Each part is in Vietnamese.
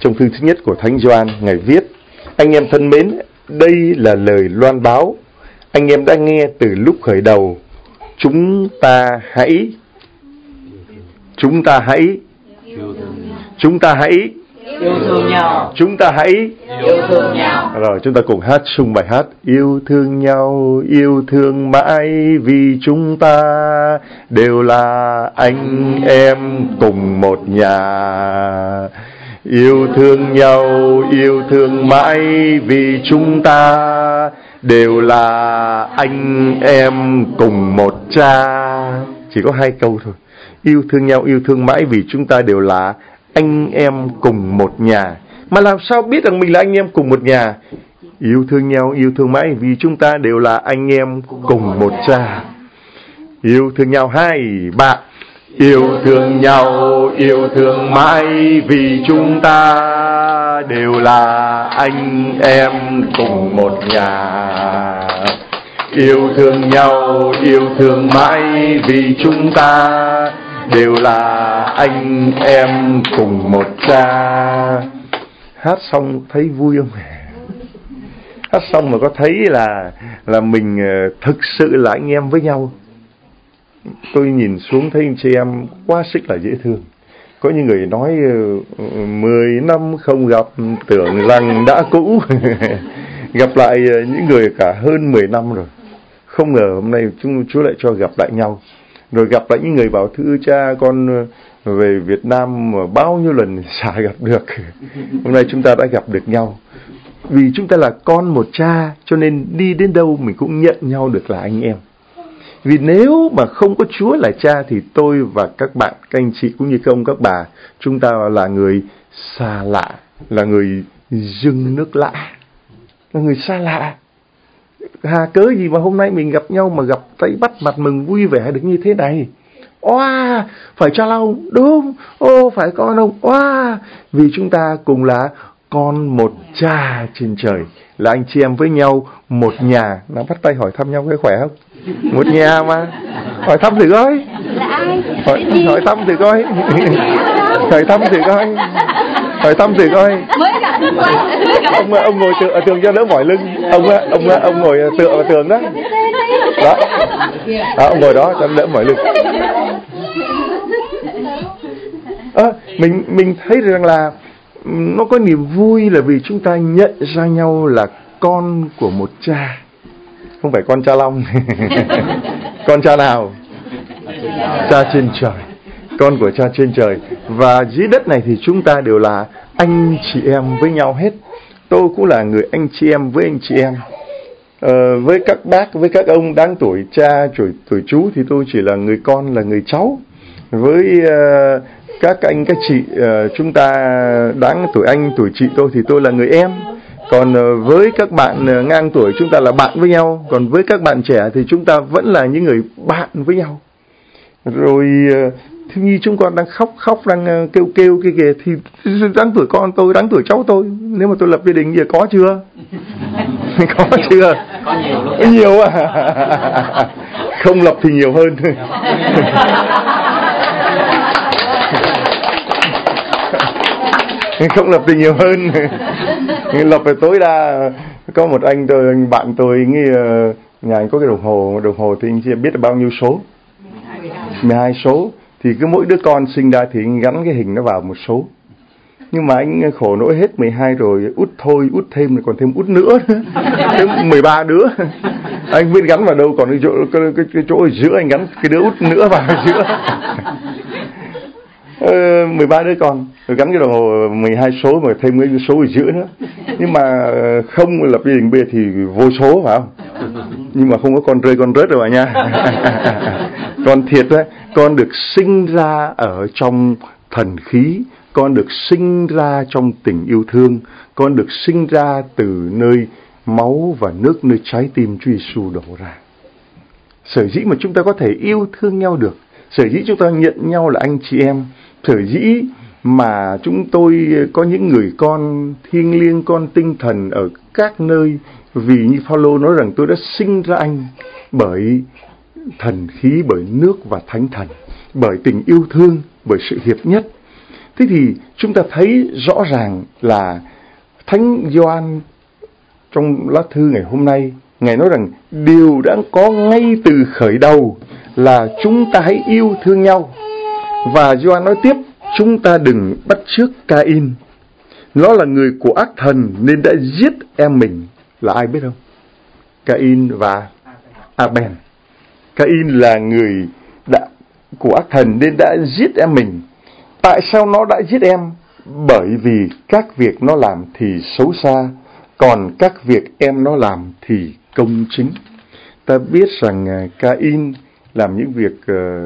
Trong thư thứ nhất của Thánh Gioan, Ngài viết: anh em thân mến, đây là lời loan báo anh em đã nghe từ lúc khởi đầu. Chúng ta hãy Chúng ta hãy yêu thương nhau. Rồi chúng ta cùng hát chung bài hát yêu thương nhau, yêu thương mãi, vì chúng ta đều là anh em cùng một nhà. Yêu thương nhau, yêu thương mãi, vì chúng ta đều là anh em cùng một cha. Chỉ có 2 câu thôi. Yêu thương nhau, yêu thương mãi, vì chúng ta đều là anh em cùng một nhà. Mà làm sao biết rằng mình là anh em cùng một nhà? Yêu thương nhau, yêu thương mãi, vì chúng ta đều là anh em cùng một cha. Yêu thương nhau, 2, 3. Yêu thương nhau, yêu thương mãi, vì chúng ta đều là anh em cùng một nhà. Yêu thương nhau, yêu thương mãi, vì chúng ta đều là anh em cùng một cha. Hát xong thấy vui không? Hát xong mà có thấy là mình thực sự là anh em với nhau. Tôi nhìn xuống thấy anh chị em quá sức là dễ thương. Có những người nói 10 năm không gặp tưởng rằng đã cũ. Gặp lại những người cả hơn 10 năm rồi. Không ngờ hôm nay Chúa lại cho gặp lại nhau. Rồi gặp lại những người bảo thưa cha con về Việt Nam mà bao nhiêu lần chả gặp được. Hôm nay chúng ta đã gặp được nhau. Vì chúng ta là con một cha, cho nên đi đến đâu mình cũng nhận nhau được là anh em. Vì nếu mà không có Chúa là cha thì tôi và các bạn, các anh chị cũng như các ông các bà, chúng ta là người xa lạ, là người dưng nước lạ, là người xa lạ. Hà cớ gì mà hôm nay mình gặp nhau mà gặp tay bắt mặt mừng vui vẻ được như thế này? Oa, phải cha lau, đúng, phải con ông, oa, vì chúng ta cùng là con một cha trên trời, là anh chị em với nhau một nhà. Nào bắt tay hỏi thăm nhau cái khỏe không? Một nhà mà. Hỏi thăm thử coi. Hỏi thăm thử coi. Hỏi thăm thử coi. Hỏi thăm thử coi. Ông ngồi tựa tường cho đỡ mỏi lưng. Ông ngồi tựa vào tường đó. Đó. Ông ngồi đó cho đỡ mỏi lưng. Mình thấy rằng là nó có niềm vui là vì chúng ta nhận ra nhau là con của một cha. Không phải con cha Long. Con cha nào? Cha trên trời. Con của cha trên trời. Và dưới đất này thì chúng ta đều là anh chị em với nhau hết. Tôi cũng là người anh chị em với anh chị em. Với các bác, với các ông đáng tuổi cha, tuổi chú thì tôi chỉ là người con, là người cháu. Với các anh, các chị, chúng ta đáng tuổi anh, tuổi chị tôi thì tôi là người em. Còn với các bạn ngang tuổi chúng ta là bạn với nhau. Còn với các bạn trẻ thì chúng ta vẫn là những người bạn với nhau. Rồi thiếu nhi chúng con đang khóc, đang kêu kia kìa, thì đáng tuổi con tôi, đáng tuổi cháu tôi. Nếu mà tôi lập gia đình giờ có chưa? Có chưa? Có nhiều à? Không lập thì nhiều hơn. Không lập thì nhiều hơn. Lập phải tối đa. Có một anh bạn tôi nghĩ nhà anh có cái đồng hồ thì anh chưa biết là bao nhiêu số. 12 số. Thì cứ mỗi đứa con sinh ra thì anh gắn cái hình nó vào một số. Nhưng mà anh khổ nỗi hết 12 rồi, út thêm rồi còn thêm út nữa. Thêm 13 đứa. Anh biết gắn vào đâu, còn cái chỗ ở giữa anh gắn cái đứa út nữa vào giữa. 13 đứa con, rồi gắn cái đồng hồ 12 số mà thêm cái số ở giữa nữa. Nhưng mà không lập gia đình bây giờ thì vô số phải không? Nhưng mà không có con rơi con rớt rồi bà nha. Con thiệt á, con được sinh ra ở trong thần khí, con được sinh ra trong tình yêu thương, con được sinh ra từ nơi máu và nước, nơi trái tim Chúa Giêsu đổ ra. Sở dĩ mà chúng ta có thể yêu thương nhau được, sở dĩ chúng ta nhận nhau là anh chị em, sở dĩ mà chúng tôi có những người con thiêng liêng, con tinh thần ở các nơi, vì như Phaolô nói rằng tôi đã sinh ra anh bởi thần khí, bởi nước và thánh thần, bởi tình yêu thương, bởi sự hiệp nhất. Thế thì chúng ta thấy rõ ràng là Thánh Gioan trong lá thư ngày hôm nay, Ngài nói rằng điều đã có ngay từ khởi đầu là chúng ta hãy yêu thương nhau. Và Gioan nói tiếp, chúng ta đừng bắt chước Ca-in. Nó là người của ác thần nên đã giết em mình. Là ai biết không? Ca-in và A-ben. Ca-in là người của ác thần nên đã giết em mình. Tại sao nó đã giết em? Bởi vì các việc nó làm thì xấu xa, còn các việc em nó làm thì công chính. Ta biết rằng Ca-in làm những việc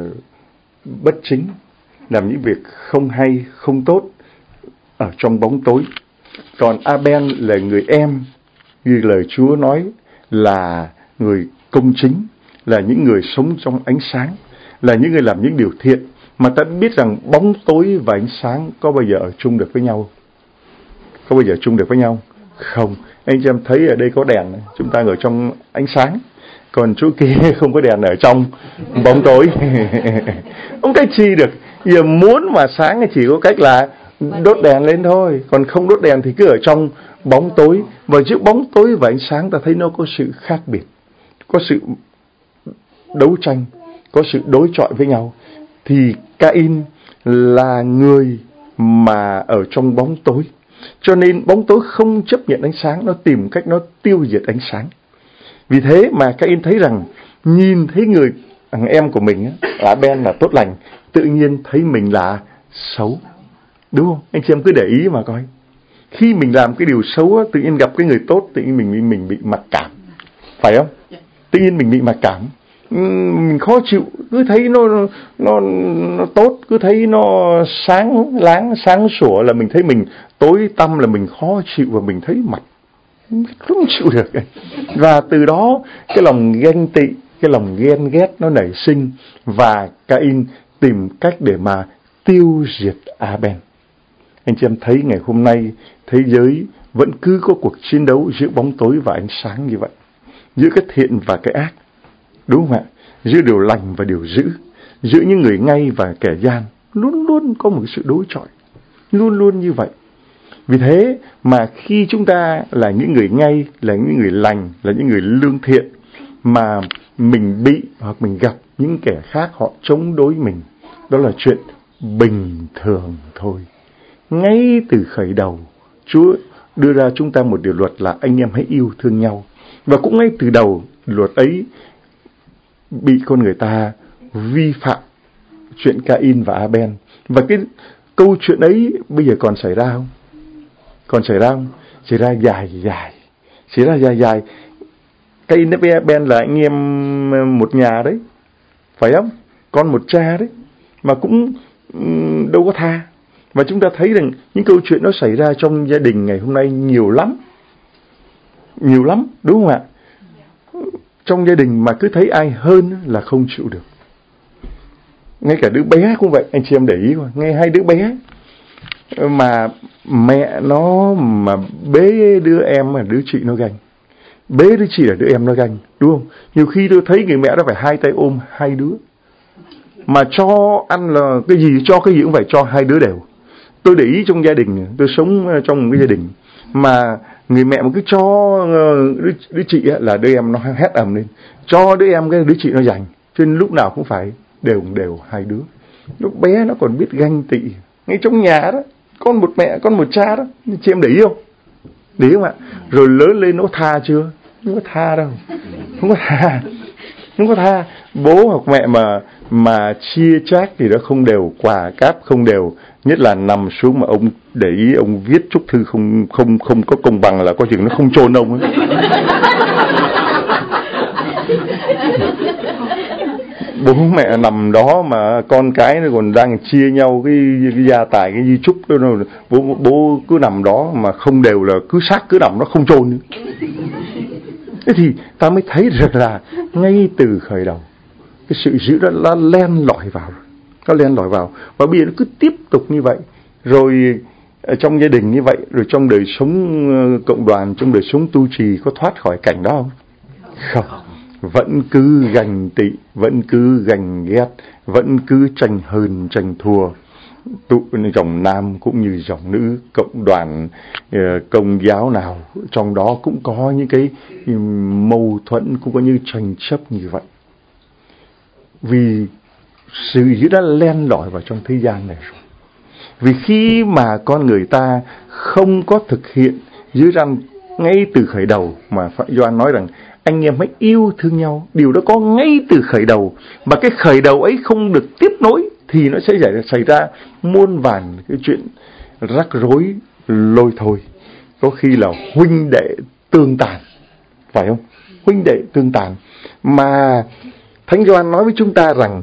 bất chính, làm những việc không hay, không tốt ở trong bóng tối. Còn A-ben là người em, như lời Chúa nói, là người công chính, là những người sống trong ánh sáng, là những người làm những điều thiện. Mà ta biết rằng bóng tối và ánh sáng có bao giờ ở chung được với nhau? Có bao giờ chung được với nhau? Không. Anh chị em thấy ở đây có đèn, chúng ta ở trong ánh sáng, còn chỗ kia không có đèn, ở trong bóng tối. Không cách chi được. Giờ muốn mà sáng thì chỉ có cách là đốt đèn lên thôi, còn không đốt đèn thì cứ ở trong bóng tối. Và giữa bóng tối và ánh sáng ta thấy nó có sự khác biệt, có sự đấu tranh, có sự đối chọi với nhau. Thì Ca-in là người mà ở trong bóng tối, cho nên bóng tối không chấp nhận ánh sáng, nó tìm cách nó tiêu diệt ánh sáng. Vì thế mà Ca-in thấy rằng nhìn thấy người thằng em của mình A-ben là tốt lành, tự nhiên thấy mình là xấu. Đúng không? Anh chị em cứ để ý mà coi. Khi mình làm cái điều xấu, tự nhiên gặp cái người tốt, tự nhiên mình bị mặc cảm. Phải không? Tự nhiên mình bị mặc cảm. Mình khó chịu, cứ thấy nó tốt, cứ thấy nó sáng láng, sáng sủa là mình thấy mình tối tăm, là mình khó chịu và mình thấy mặt không chịu được. Và từ đó cái lòng ganh tị, cái lòng ghen ghét nó nảy sinh, và Ca-in tìm cách để mà tiêu diệt A-ben. Anh chị em thấy ngày hôm nay thế giới vẫn cứ có cuộc chiến đấu giữa bóng tối và ánh sáng như vậy, giữa cái thiện và cái ác, đúng không ạ? Giữa điều lành và điều dữ, giữa những người ngay và kẻ gian, luôn luôn có một sự đối chọi, luôn luôn như vậy. Vì thế mà khi chúng ta là những người ngay, là những người lành, là những người lương thiện, mà mình bị hoặc mình gặp những kẻ khác họ chống đối mình, đó là chuyện bình thường thôi. Ngay từ khởi đầu, Chúa đưa ra chúng ta một điều luật là anh em hãy yêu thương nhau. Và cũng ngay từ đầu, luật ấy bị con người ta vi phạm chuyện Ca-in và A-ben. Và cái câu chuyện ấy bây giờ còn xảy ra không? Còn xảy ra không? Xảy ra dài. Ca-in với A-ben là anh em một nhà đấy, phải không? Con một cha đấy, mà cũng đâu có tha. Và chúng ta thấy rằng những câu chuyện nó xảy ra trong gia đình ngày hôm nay nhiều lắm, đúng không ạ? Trong gia đình mà cứ thấy ai hơn là không chịu được. Ngay cả đứa bé cũng vậy, anh chị em để ý coi, ngay hai đứa bé mà mẹ nó mà bế đứa em mà đứa chị nó ganh, bế đứa chị là đứa em nó ganh, đúng không? Nhiều khi tôi thấy người mẹ nó phải hai tay ôm hai đứa, mà cho ăn là cái gì, cho cái gì cũng phải cho hai đứa đều. Tôi để ý trong gia đình, tôi sống trong một cái gia đình mà người mẹ mà cứ cho đứa chị là đứa em nó hét ầm lên, cho đứa em cái đứa chị nó giành, cho nên lúc nào cũng phải đều hai đứa. Lúc bé nó còn biết ganh tị, ngay trong nhà đó, con một mẹ, con một cha đó, chị em để ý không? Để ý không ạ? Rồi lớn lên nó tha chưa? Không có tha đâu, không có tha. Bố hoặc mẹ mà chia chác thì nó không đều, quà cáp không đều, nhất là nằm xuống mà ông để ý ông viết chúc thư không có công bằng là có chừng nó không chôn ông ấy. Bố mẹ nằm đó mà con cái nó còn đang chia nhau cái gia tài, cái di chúc đó, bố cứ nằm đó mà không đều là cứ xác cứ nằm nó không chôn nữa. Thế thì ta mới thấy được là ngay từ khởi đầu cái sự dữ đó nó len lỏi vào, và bây giờ nó cứ tiếp tục như vậy, rồi trong gia đình như vậy, rồi trong đời sống cộng đoàn, trong đời sống tu trì có thoát khỏi cảnh đó không? Không, vẫn cứ ganh tị, vẫn cứ ganh ghét, vẫn cứ tranh hơn tranh thua, dòng nam cũng như dòng nữ, cộng đoàn Công giáo nào trong đó cũng có những cái mâu thuẫn, cũng có những tranh chấp như vậy. Vì sự dữ đã len lỏi vào trong thế gian này rồi. Vì khi mà con người ta không có thực hiện dưới răn ngay từ khởi đầu, mà Gioan nói rằng anh em hãy yêu thương nhau, điều đó có ngay từ khởi đầu, và cái khởi đầu ấy không được tiếp nối thì nó sẽ xảy ra muôn vàn cái chuyện rắc rối lôi thôi, có khi là huynh đệ tương tàn, phải không? Huynh đệ tương tàn. Mà Thánh Gioan nói với chúng ta rằng,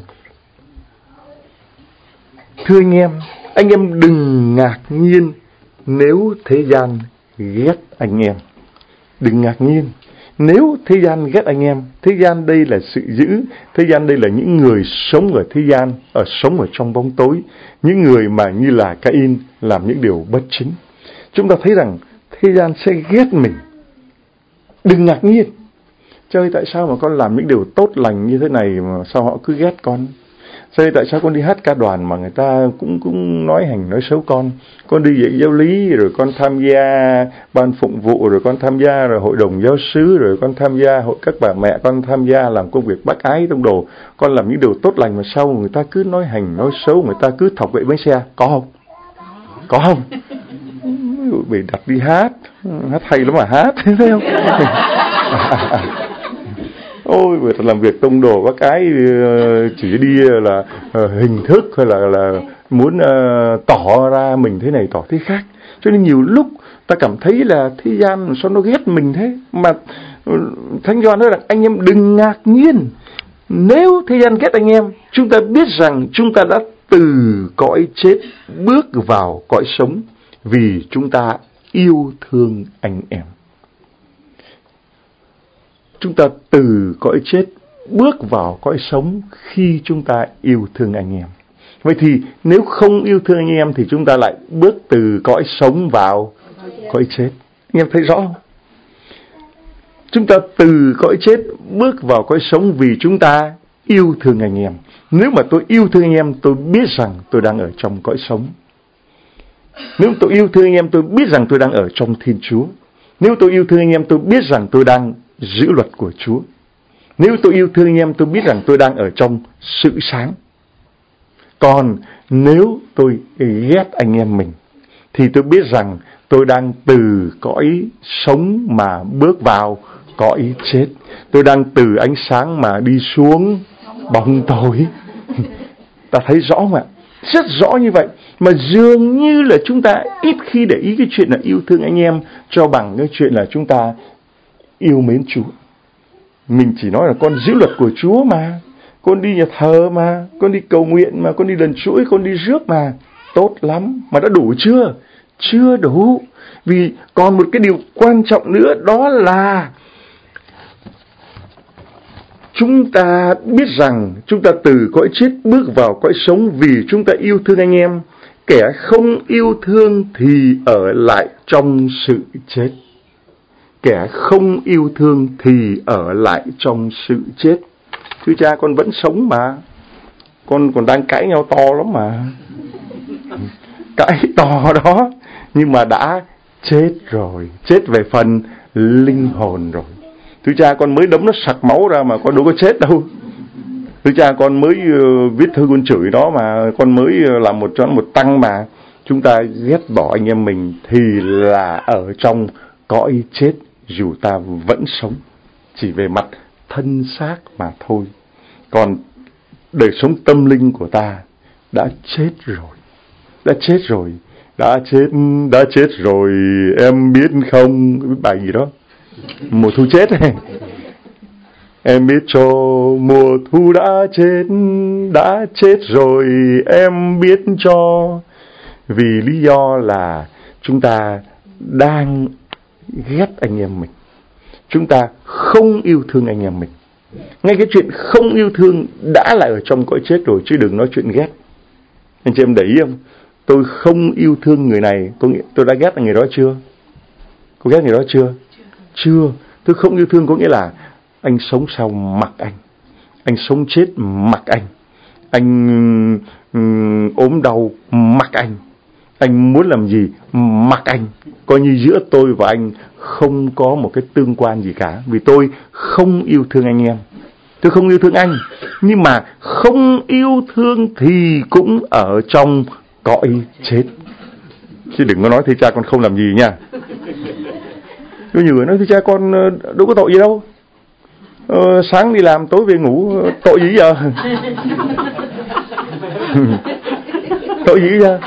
thưa anh em đừng ngạc nhiên nếu thế gian ghét anh em. Đừng ngạc nhiên nếu thế gian ghét anh em. Thế gian đây là sự dữ, thế gian đây là những người sống ở thế gian, sống ở trong bóng tối, những người mà như là Cain làm những điều bất chính. Chúng ta thấy rằng thế gian sẽ ghét mình. Đừng ngạc nhiên. Trời, tại sao mà con làm những điều tốt lành như thế này mà sao họ cứ ghét con? Tại sao con đi hát ca đoàn mà người ta cũng nói xấu con? Con đi dạy giáo lý, rồi con tham gia ban phụng vụ, rồi con tham gia rồi hội đồng giáo xứ, rồi con tham gia hội các bà mẹ, con tham gia làm công việc bác ái tông đồ. Con làm những điều tốt lành mà sao người ta cứ nói xấu, người ta cứ thọc gậy bánh xe? Có không? Có không? Bị đặt đi hát hay lắm mà hát, thấy không? Ôi, người ta làm việc tông đồ bác ái chỉ đi là hình thức, hay là muốn tỏ ra mình thế này tỏ thế khác. Cho nên nhiều lúc ta cảm thấy là thế gian sao nó ghét mình thế. Mà Thánh Gioan nói rằng anh em đừng ngạc nhiên nếu thế gian ghét anh em. Chúng ta biết rằng chúng ta đã từ cõi chết bước vào cõi sống vì chúng ta yêu thương anh em. Chúng ta từ cõi chết bước vào cõi sống khi chúng ta yêu thương anh em. Vậy thì nếu không yêu thương anh em thì chúng ta lại bước từ cõi sống vào cõi chết. Anh em thấy rõ không? Chúng ta từ cõi chết bước vào cõi sống vì chúng ta yêu thương anh em. Nếu mà tôi yêu thương anh em, tôi biết rằng tôi đang ở trong cõi sống. Nếu tôi yêu thương anh em, tôi biết rằng tôi đang ở trong Thiên Chúa. Nếu tôi yêu thương anh em, tôi biết rằng tôi đang giữ luật của Chúa. Nếu tôi yêu thương anh em, tôi biết rằng tôi đang ở trong sự sáng. Còn nếu tôi ghét anh em mình thì tôi biết rằng tôi đang từ cõi sống mà bước vào cõi chết. Tôi đang từ ánh sáng mà đi xuống bóng tối. Ta thấy rõ mà, rất rõ như vậy. Mà dường như là chúng ta ít khi để ý cái chuyện là yêu thương anh em cho bằng cái chuyện là chúng ta yêu mến Chúa. Mình chỉ nói là con giữ luật của Chúa mà, con đi nhà thờ mà, con đi cầu nguyện mà, con đi lần chuỗi, con đi rước mà. Tốt lắm, mà đã đủ chưa? Chưa đủ. Vì còn một cái điều quan trọng nữa, đó là chúng ta biết rằng chúng ta từ cõi chết bước vào cõi sống vì chúng ta yêu thương anh em. Kẻ không yêu thương thì ở lại trong sự chết. Kẻ không yêu thương thì ở lại trong sự chết. Thưa cha, con vẫn sống mà. Con còn đang cãi nhau to lắm mà. Cãi to đó. Nhưng mà đã chết rồi. Chết về phần linh hồn rồi. Thưa cha, con mới đấm nó sặc máu ra mà con đâu có chết đâu. Thưa cha, con mới viết thư con chửi nó mà. Con mới làm một tăng mà. Chúng ta ghét bỏ anh em mình thì là ở trong cõi chết, dù ta vẫn sống, chỉ về mặt thân xác mà thôi. Còn đời sống tâm linh của ta đã chết rồi. Đã chết rồi. Đã chết rồi. Em biết không? Cái bài gì đó, mùa thu chết này. Em biết cho mùa thu đã chết rồi. Em biết cho. Vì lý do là chúng ta đang ghét anh em mình. Chúng ta không yêu thương anh em mình. Ngay cái chuyện không yêu thương đã là ở trong cõi chết rồi, chứ đừng nói chuyện ghét. Anh chị em để ý không? Tôi không yêu thương người này, tôi đã ghét người đó chưa? Cô ghét người đó chưa? Chưa. Tôi không yêu thương có nghĩa là anh sống sao mặc anh. Anh sống chết mặc anh. Anh ốm đau mặc anh muốn làm gì mặc anh. Coi như giữa tôi và anh không có một cái tương quan gì cả, vì tôi không yêu thương anh em. Tôi không yêu thương anh, nhưng mà không yêu thương thì cũng ở trong cõi chết. Chứ đừng có nói thầy cha con không làm gì nha. Có nhiều người nói thầy cha con đâu có tội gì đâu, sáng đi làm tối về ngủ, tội gì giờ? Tội gì giờ?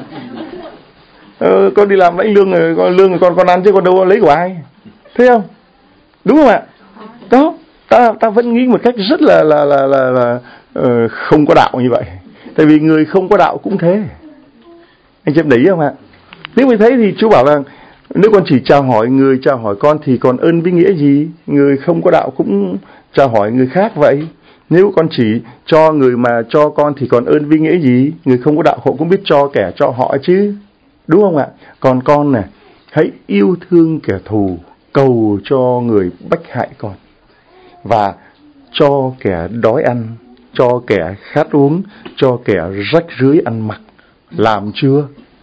Con đi làm lãnh lương rồi, con ăn chứ con đâu lấy của ai, thấy không? Đúng không ạ? Đó, ta vẫn nghĩ một cách rất là không có đạo như vậy. Tại vì người không có đạo cũng thế. Anh chị em để ý không ạ? Nếu như thế thì Chúa bảo là nếu con chỉ chào hỏi người chào hỏi con thì còn ơn với nghĩa gì? Người không có đạo cũng chào hỏi người khác vậy. Nếu con chỉ cho người mà cho con thì còn ơn với nghĩa gì? Người không có đạo họ cũng biết cho kẻ cho họ chứ. Đúng không ạ? Còn con này, hãy yêu thương kẻ thù, cầu cho người bách hại con, và cho kẻ đói ăn, cho kẻ khát uống, cho kẻ rách rưới ăn mặc. Làm chưa?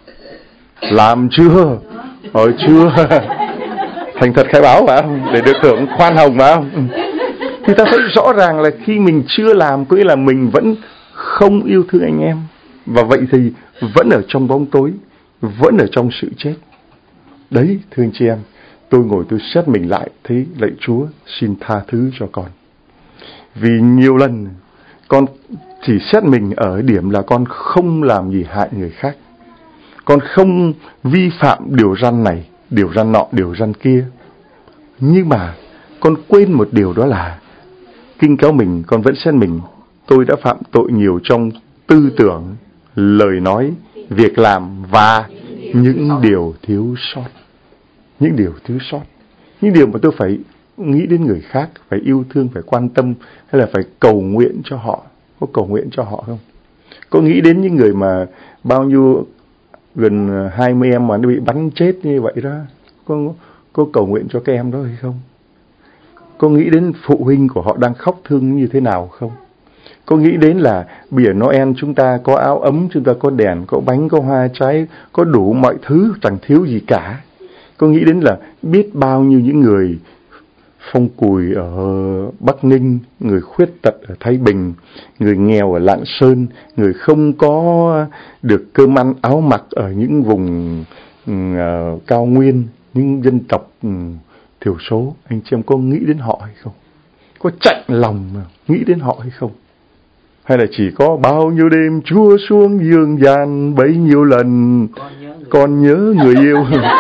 Làm chưa? Chưa. Thành thật khai báo phải không? Để được hưởng khoan hồng phải không? Thì ta thấy rõ ràng là khi mình chưa làm, có nghĩa là mình vẫn không yêu thương anh em. Và vậy thì vẫn ở trong bóng tối, vẫn ở trong sự chết. Đấy, thưa anh chị em, tôi ngồi tôi xét mình lại, thấy lạy Chúa xin tha thứ cho con. Vì nhiều lần con chỉ xét mình ở điểm là con không làm gì hại người khác. Con không vi phạm điều răn này, điều răn nọ, điều răn kia. Nhưng mà con quên một điều, đó là kinh cáo mình, con vẫn xét mình. Tôi đã phạm tội nhiều trong tư tưởng, lời nói, việc làm và những điều thiếu sót. Những điều thiếu sót. Những điều mà tôi phải nghĩ đến người khác, phải yêu thương, phải quan tâm, hay là phải cầu nguyện cho họ. Có cầu nguyện cho họ không? Có nghĩ đến những người mà bao nhiêu gần 20 em mà nó bị bắn chết như vậy đó, có cầu nguyện cho các em đó hay không? Có nghĩ đến phụ huynh của họ đang khóc thương như thế nào không? Có nghĩ đến là bây giờ Noel chúng ta có áo ấm, chúng ta có đèn, có bánh, có hoa trái, có đủ mọi thứ, chẳng thiếu gì cả. Có nghĩ đến là biết bao nhiêu những người phong cùi ở Bắc Ninh, người khuyết tật ở Thái Bình, người nghèo ở Lạng Sơn, người không có được cơm ăn áo mặc ở những vùng cao nguyên, những dân tộc thiểu số. Anh chị em có nghĩ đến họ hay không? Có chạnh lòng nghĩ đến họ hay không? Hay là chỉ có bao nhiêu đêm Chúa xuống dương gian bấy nhiêu lần con nhớ người yêu?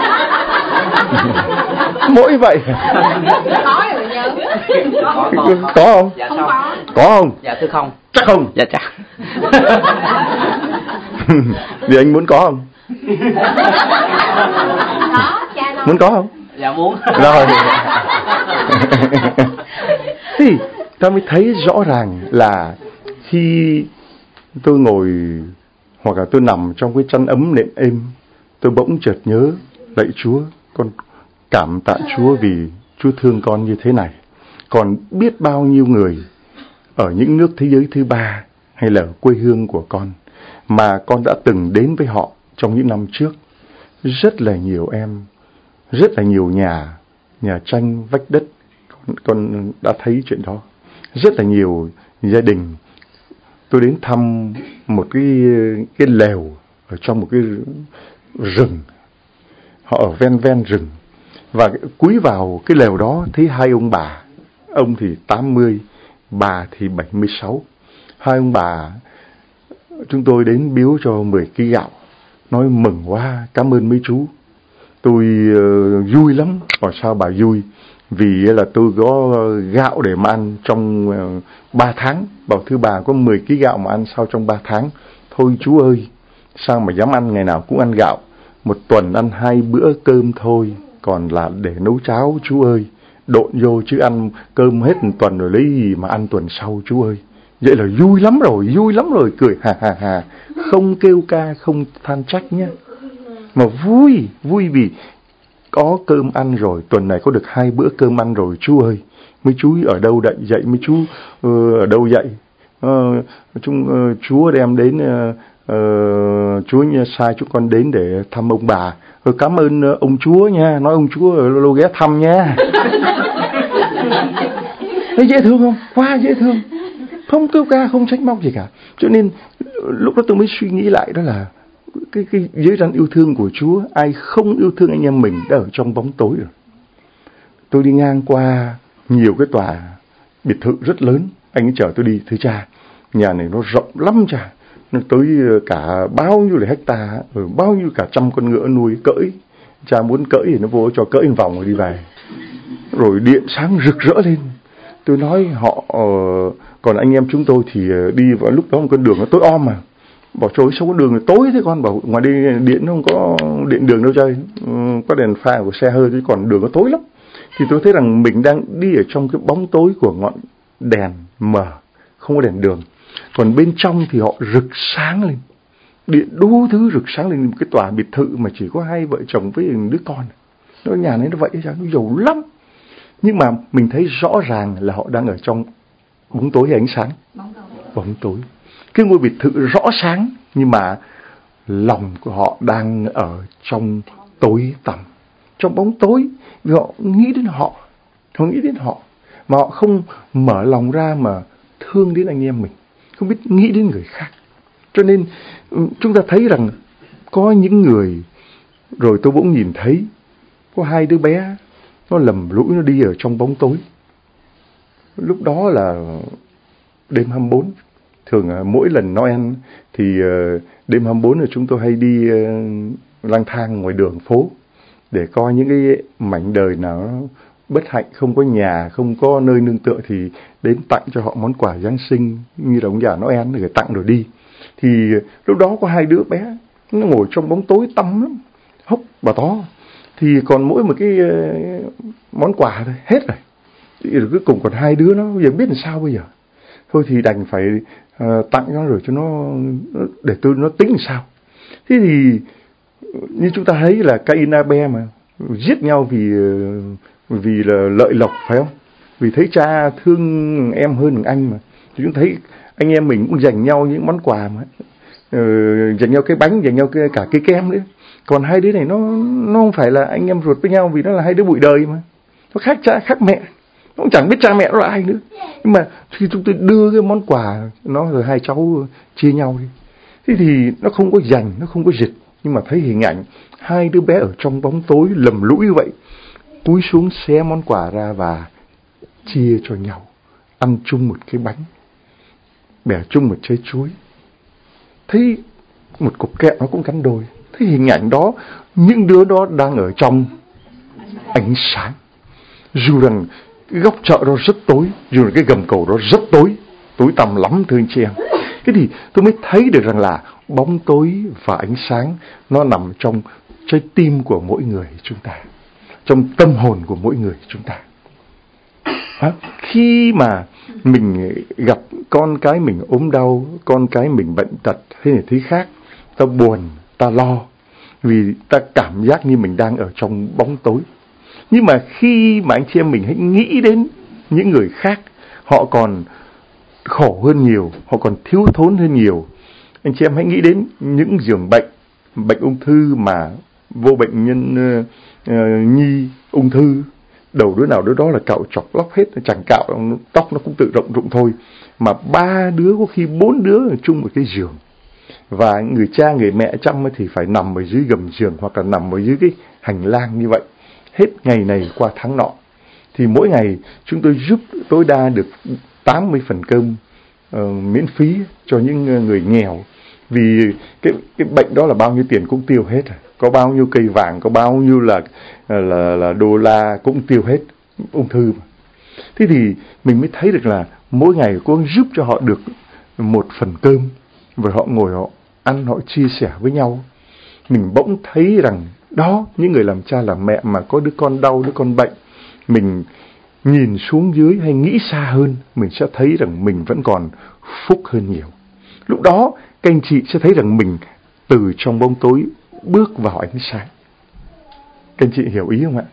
Mỗi vậy. Có không? Dạ không. Có không? Dạ thưa không. Chắc không? Dạ chắc. Vì anh muốn có không? Muốn có không? Dạ muốn. Rồi. Thì ta mới thấy rõ ràng là khi tôi ngồi hoặc là tôi nằm trong cái chăn ấm nệm êm, tôi bỗng chợt nhớ, lạy Chúa, con cảm tạ Chúa vì Chúa thương con như thế này. Còn biết bao nhiêu người ở những nước thế giới thứ ba hay là ở quê hương của con mà con đã từng đến với họ trong những năm trước. Rất là nhiều em, rất là nhiều nhà tranh vách đất, con đã thấy chuyện đó. Rất là nhiều gia đình. Tôi đến thăm một cái lều ở trong một cái rừng. Họ ở ven rừng. Và cúi vào cái lều đó thấy hai ông bà. Ông thì 80, bà thì 76. Hai ông bà chúng tôi đến biếu cho 10 kg gạo. Nói mừng quá, cảm ơn mấy chú. Tôi vui lắm. Và sao bà vui? Vì là tôi có gạo để mà ăn trong 3 tháng. Bảo thứ bà có 10 kg gạo mà ăn sao trong 3 tháng. Thôi chú ơi, sao mà dám ăn ngày nào cũng ăn gạo. Một tuần ăn 2 bữa cơm thôi. Còn là để nấu cháo chú ơi. Độn vô chứ ăn cơm hết một tuần rồi lấy gì mà ăn tuần sau chú ơi. Vậy là vui lắm rồi, cười hà hà hà. Không kêu ca, không than trách nhé. Mà vui vì có cơm ăn rồi, tuần này có được 2 bữa cơm ăn rồi chú ơi. Mấy chú ở đâu dậy, mấy chú ở đâu dậy? Chúa đem đến, Chúa sai chúng con đến để thăm ông bà. Cảm ơn ông Chúa nha, nói ông Chúa lâu ghé thăm nha. Thấy dễ thương không? Quá dễ thương. Không kêu ca, không trách móc gì cả. Cho nên lúc đó tôi mới suy nghĩ lại, đó là cái giới răn yêu thương của Chúa. Ai không yêu thương anh em mình đã ở trong bóng tối rồi. Tôi đi ngang qua nhiều cái tòa biệt thự rất lớn, anh ấy chở tôi đi, thưa cha, nhà này nó rộng lắm cha, nó tới cả bao nhiêu là hecta, rồi bao nhiêu cả trăm con ngựa nuôi cưỡi. Cha muốn cưỡi thì nó vô cho cưỡi một vòng rồi đi về. Rồi điện sáng rực rỡ lên. Tôi nói họ, còn anh em chúng tôi thì đi vào lúc đó một con đường nó tối om mà. Bảo trời sao con đường này tối thế con, bảo ngoài đi điện nó không có điện đường đâu chơi, có đèn pha của xe hơi chứ còn đường nó tối lắm. Thì tôi thấy rằng mình đang đi ở trong cái bóng tối của ngọn đèn mờ, không có đèn đường. Còn bên trong thì họ rực sáng lên, điện đủ thứ rực sáng lên, một cái tòa biệt thự mà chỉ có hai vợ chồng với đứa con. Nó nhà này nó vậy sao, nó giàu lắm. Nhưng mà mình thấy rõ ràng là họ đang ở trong bóng tối hay ánh sáng? Bóng tối. Cái ngôi biệt thự rõ sáng, nhưng mà lòng của họ đang ở trong tối tăm, trong bóng tối. Vì họ nghĩ đến họ, mà họ không mở lòng ra mà thương đến anh em mình, không biết nghĩ đến người khác. Cho nên chúng ta thấy rằng có những người, rồi tôi bỗng nhìn thấy có hai đứa bé nó lầm lũi, nó đi ở trong bóng tối. Lúc đó là đêm 24. Thường mỗi lần Noel thì đêm 24 là chúng tôi hay đi lang thang ngoài đường phố để coi những cái mảnh đời nào bất hạnh, không có nhà, không có nơi nương tựa thì đến tặng cho họ món quà Giáng sinh như là ông già Noel để tặng rồi đi. Thì lúc đó có hai đứa bé nó ngồi trong bóng tối tăm lắm, hốc bà to. Thì còn mỗi một cái món quà thôi, hết rồi. Thì cuối cùng còn hai đứa nó bây giờ biết làm sao bây giờ. Thôi thì đành phải tặng nó rồi cho nó, để tôi nó tính làm sao. Thế thì như chúng ta thấy là Cain Abel mà giết nhau vì là lợi lộc, phải không? Vì thấy cha thương em hơn anh mà. Thì chúng thấy anh em mình cũng dành nhau những món quà mà, dành nhau cái bánh, dành nhau cả cái kem nữa. Còn hai đứa này nó không phải là anh em ruột với nhau, vì nó là hai đứa bụi đời mà, nó khác cha khác mẹ, nó cũng chẳng biết cha mẹ nó là ai nữa. Nhưng mà khi chúng tôi đưa cái món quà nó, rồi hai cháu chia nhau đi, thế thì nó không có giành, nó không có dịch, nhưng mà thấy hình ảnh hai đứa bé ở trong bóng tối lầm lũi như vậy, cúi xuống xé món quà ra và chia cho nhau, ăn chung một cái bánh, bẻ chung một trái chuối. Thấy một cục kẹo nó cũng cắn đôi. Thấy hình ảnh đó, những đứa đó đang ở trong ánh sáng. Dù rằng cái góc chợ đó rất tối, dù rằng cái gầm cầu đó rất tối, tối tăm lắm thưa anh chị em. Thế thì tôi mới thấy được rằng là bóng tối và ánh sáng nó nằm trong trái tim của mỗi người chúng ta, trong tâm hồn của mỗi người chúng ta. Khi mà mình gặp con cái mình ốm đau, con cái mình bệnh tật hay là thứ khác, ta buồn, ta lo, vì ta cảm giác như mình đang ở trong bóng tối. Nhưng mà khi mà anh chị em mình hãy nghĩ đến những người khác, họ còn khổ hơn nhiều, họ còn thiếu thốn hơn nhiều. Anh chị em hãy nghĩ đến những giường bệnh ung thư mà vô bệnh nhân nhi ung thư, đầu đứa nào đứa đó là cạo chọc lóc hết, chẳng cạo tóc nó cũng tự rộng rụng thôi, mà 3 đứa có khi 4 đứa ở chung một cái giường, và người cha người mẹ chăm thì phải nằm ở dưới gầm giường hoặc là nằm ở dưới cái hành lang như vậy, hết ngày này qua tháng nọ. Thì mỗi ngày chúng tôi giúp tối đa được 80 phần cơm miễn phí cho những người nghèo, vì cái bệnh đó là bao nhiêu tiền cũng tiêu hết, có bao nhiêu cây vàng, có bao nhiêu là đô la cũng tiêu hết, ung thư mà. Thế thì mình mới thấy được là mỗi ngày cố giúp cho họ được một phần cơm, và họ ngồi họ ăn, họ chia sẻ với nhau. Mình bỗng thấy rằng đó, những người làm cha làm mẹ mà có đứa con đau, đứa con bệnh, mình nhìn xuống dưới hay nghĩ xa hơn, mình sẽ thấy rằng mình vẫn còn phúc hơn nhiều. Lúc đó các anh chị sẽ thấy rằng mình từ trong bóng tối bước vào ánh sáng. Các anh chị hiểu ý không ạ?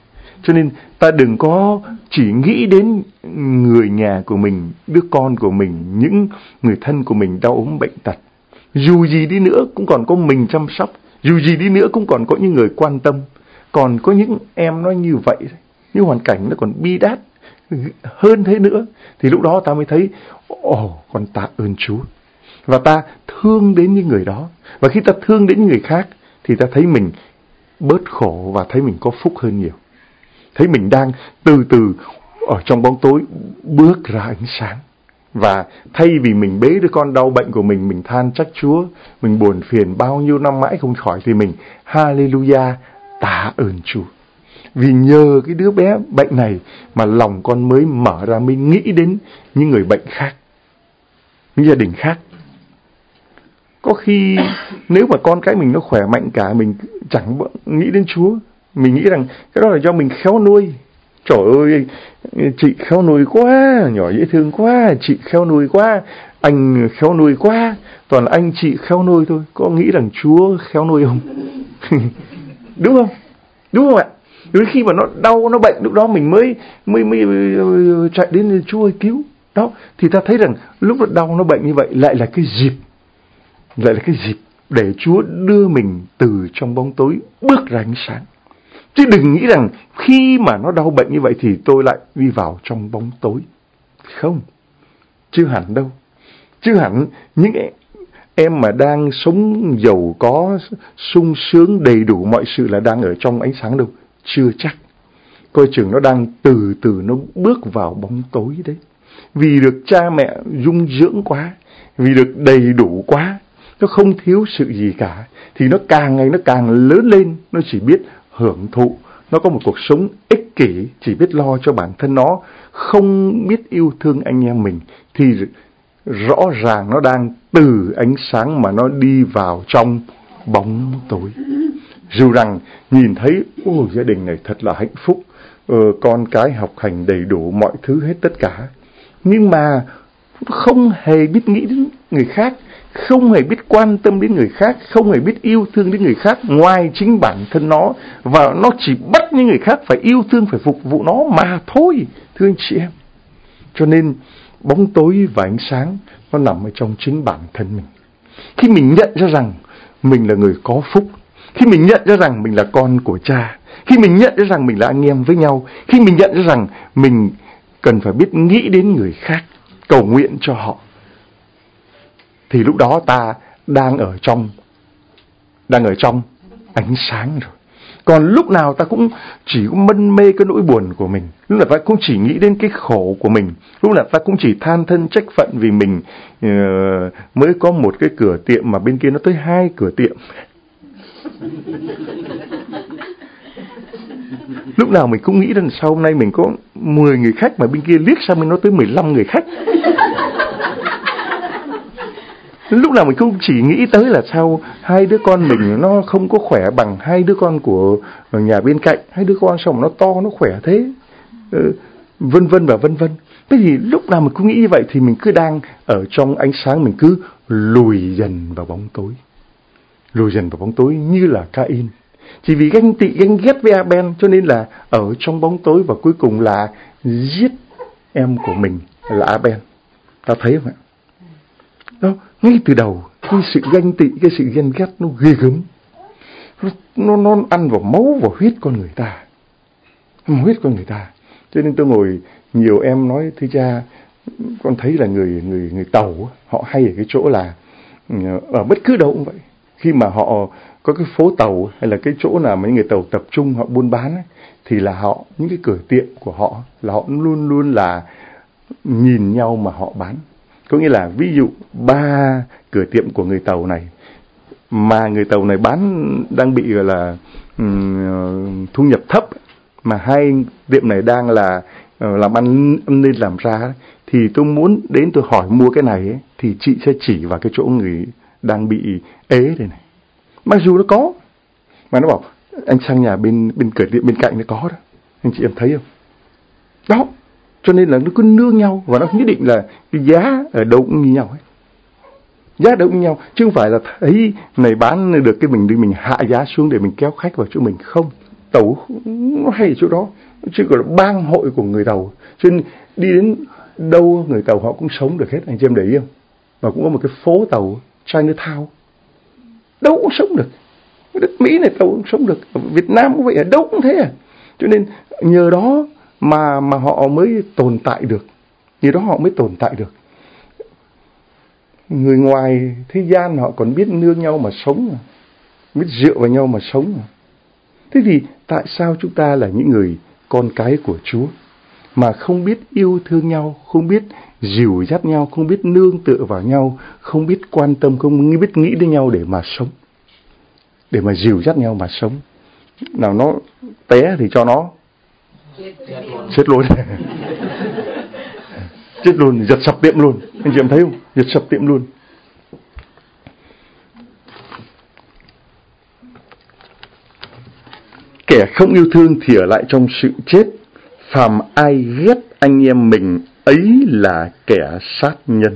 Cho nên ta đừng có chỉ nghĩ đến người nhà của mình, đứa con của mình, những người thân của mình đau ốm bệnh tật. Dù gì đi nữa cũng còn có mình chăm sóc, dù gì đi nữa cũng còn có những người quan tâm. Còn có những em nó như vậy, những hoàn cảnh nó còn bi đát hơn thế nữa, thì lúc đó ta mới thấy, con tạ ơn Chúa. Và ta thương đến những người đó. Và khi ta thương đến những người khác, thì ta thấy mình bớt khổ và thấy mình có phúc hơn nhiều. Thấy mình đang từ từ ở trong bóng tối bước ra ánh sáng. Và thay vì mình bế đứa con đau bệnh của mình than trách Chúa, mình buồn phiền bao nhiêu năm mãi không khỏi, thì mình Hallelujah, tạ ơn Chúa. Vì nhờ cái đứa bé bệnh này mà lòng con mới mở ra, mới nghĩ đến những người bệnh khác, những gia đình khác. Có khi nếu mà con cái mình nó khỏe mạnh cả, mình chẳng nghĩ đến Chúa. Mình nghĩ rằng cái đó là do mình khéo nuôi. Trời ơi, chị khéo nuôi quá, nhỏ dễ thương quá, chị khéo nuôi quá, anh khéo nuôi quá, toàn anh chị khéo nuôi thôi. Có nghĩ rằng Chúa khéo nuôi không? Đúng không? Đúng không ạ? Đến khi mà nó đau, nó bệnh, lúc đó mình mới chạy đến Chúa ơi cứu. Đó, thì ta thấy rằng lúc nó đau, nó bệnh như vậy lại là cái dịp để Chúa đưa mình từ trong bóng tối bước ra ánh sáng. Chứ đừng nghĩ rằng khi mà nó đau bệnh như vậy thì tôi lại đi vào trong bóng tối. Không, chưa hẳn đâu. Chưa hẳn những em mà đang sống giàu có, sung sướng, đầy đủ mọi sự là đang ở trong ánh sáng đâu. Chưa chắc. Coi chừng nó đang từ từ nó bước vào bóng tối đấy. Vì được cha mẹ dung dưỡng quá, vì được đầy đủ quá, nó không thiếu sự gì cả, thì nó càng ngày nó càng lớn lên, nó chỉ biết hưởng thụ, nó có một cuộc sống ích kỷ, chỉ biết lo cho bản thân nó, không biết yêu thương anh em mình, thì rõ ràng nó đang từ ánh sáng mà nó đi vào trong bóng tối. Dù rằng nhìn thấy gia đình này thật là hạnh phúc, con cái học hành đầy đủ mọi thứ hết tất cả, nhưng mà không hề biết nghĩ đến người khác, không hề biết quan tâm đến người khác, không hề biết yêu thương đến người khác ngoài chính bản thân nó, và nó chỉ bắt những người khác phải yêu thương, phải phục vụ nó mà thôi, thưa anh chị em. Cho nên bóng tối và ánh sáng nó nằm ở trong chính bản thân mình. Khi mình nhận ra rằng mình là người có phúc, khi mình nhận ra rằng mình là con của Cha, khi mình nhận ra rằng mình là anh em với nhau, khi mình nhận ra rằng mình cần phải biết nghĩ đến người khác, cầu nguyện cho họ, thì lúc đó ta đang ở trong ánh sáng rồi. Còn lúc nào ta cũng chỉ có mân mê cái nỗi buồn của mình, lúc nào ta cũng chỉ nghĩ đến cái khổ của mình, lúc nào ta cũng chỉ than thân trách phận vì mình mới có một cái cửa tiệm mà bên kia nó tới 2 cửa tiệm. Lúc nào mình cũng nghĩ rằng sau hôm nay mình có 10 người khách mà bên kia liếc sang mình nó tới 15 người khách. Lúc nào mình cũng chỉ nghĩ tới là sao 2 đứa con mình nó không có khỏe bằng 2 đứa con của nhà bên cạnh, 2 đứa con sao mà nó to, nó khỏe thế, vân vân và vân vân. Thế thì lúc nào mình cũng nghĩ như vậy thì mình cứ đang ở trong ánh sáng, mình cứ lùi dần vào bóng tối. Lùi dần vào bóng tối như là Cain. Chỉ vì ganh tị, ganh ghét với Abel cho nên là ở trong bóng tối và cuối cùng là giết em của mình là Abel. Ta thấy không ạ? Đó, ngay từ đầu cái sự ganh tị, cái sự ghen ghét nó ghê gớm. Nó ăn vào máu, vào huyết con người ta. Huyết con người ta. Cho nên tôi ngồi, nhiều em nói, thưa cha, con thấy là người Tàu họ hay ở cái chỗ là ở bất cứ đâu cũng vậy. Khi mà họ có cái phố Tàu hay là cái chỗ nào mà những người Tàu tập trung họ buôn bán ấy, thì là họ, những cái cửa tiệm của họ là họ luôn luôn là nhìn nhau mà họ bán. Có nghĩa là ví dụ 3 cửa tiệm của người Tàu này mà người Tàu này bán đang bị gọi là thu nhập thấp, mà 2 tiệm này đang là làm ăn nên làm ra, thì tôi muốn đến tôi hỏi mua cái này ấy, thì chị sẽ chỉ vào cái chỗ người đang bị ế đây này. Mặc dù nó có, mà nó bảo anh sang nhà bên cửa tiệm bên cạnh nó có đó. Anh chị em thấy không? Đó, cho nên là nó cứ nương nhau và nó nhất định là cái giá ở đâu cũng như nhau ấy. Giá đâu cũng như nhau, chứ không phải là thấy này bán được cái mình hạ giá xuống để mình kéo khách vào chỗ mình, không. Tàu nó hay ở chỗ đó, chứ gọi là bang hội của người Tàu. Cho nên đi đến đâu người Tàu họ cũng sống được hết, anh chị em để ý không? Và cũng có một cái phố Tàu Chinatown, đâu cũng sống được. Đất Mỹ này Tàu cũng sống được, ở Việt Nam cũng vậy, ở đâu cũng thế à. Cho nên nhờ đó mà họ mới tồn tại được, nhờ đó họ mới tồn tại được. Người ngoài thế gian họ còn biết nương nhau mà sống mà, biết dựa vào nhau mà sống mà. Thế thì tại sao chúng ta là những người con cái của Chúa mà không biết yêu thương nhau, không biết dìu dắt nhau, không biết nương tựa vào nhau, không biết quan tâm, không biết nghĩ đến nhau để mà sống, để mà dìu dắt nhau mà sống? Nào nó té thì cho nó chết luôn. Chết luôn, giật sập tiệm luôn. Anh chị em thấy không? Giật sập tiệm luôn. Kẻ không yêu thương thì ở lại trong sự chết. Phàm ai ghét anh em mình ấy là kẻ sát nhân.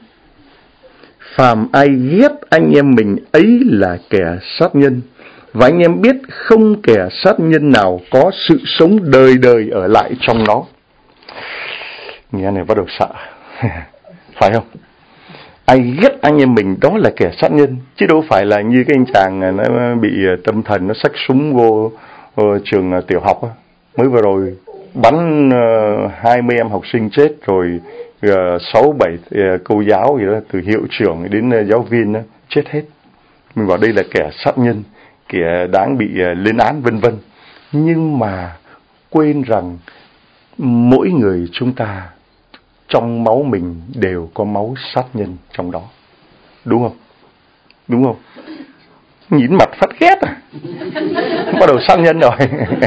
Phàm ai ghét anh em mình ấy là kẻ sát nhân. Và anh em biết không kẻ sát nhân nào có sự sống đời đời ở lại trong nó. Nghe này bắt đầu sợ. Phải không? Ai ghét anh em mình đó là kẻ sát nhân. Chứ đâu phải là như cái anh chàng nó bị tâm thần, nó xách súng vô trường tiểu học á. Mới vừa rồi bắn 20 em học sinh chết rồi, 6-7 cô giáo gì đó, từ hiệu trưởng đến giáo viên đó, chết hết. Mình bảo đây là kẻ sát nhân, kẻ đáng bị lên án vân vân. Nhưng mà quên rằng mỗi người chúng ta trong máu mình đều có máu sát nhân trong đó. Đúng không? Đúng không? Nhìn mặt phát ghét à? Bắt đầu sát nhân rồi.